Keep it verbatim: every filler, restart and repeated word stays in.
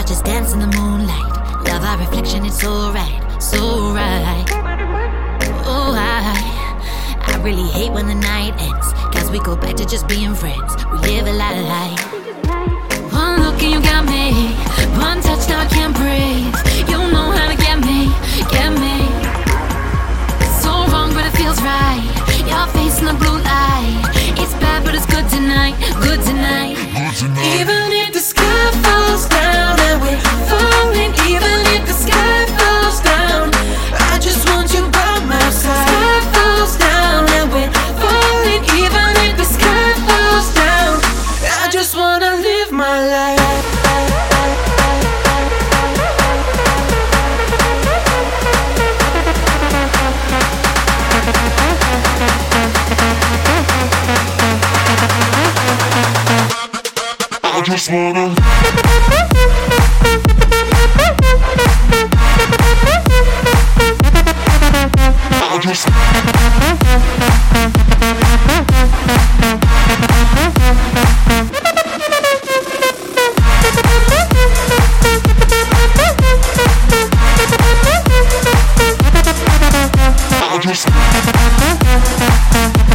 watch us dance in the moonlight. Love our reflection, it's so right, so right. Oh, I, I really hate when the night ends, cause we go back to just being friends. We live a lie. One look and you got me, one touch now I can't breathe. You know how to get me, get me. It's so wrong but it feels right. Your face in the blue light. It's bad but it's good tonight, good tonight. Even if the sky falls down and we're falling, even if the sky falls down, I just want you by my side. Sky falls down and we're falling, even if the sky falls down, I just wanna live my life. I just wanna I just I just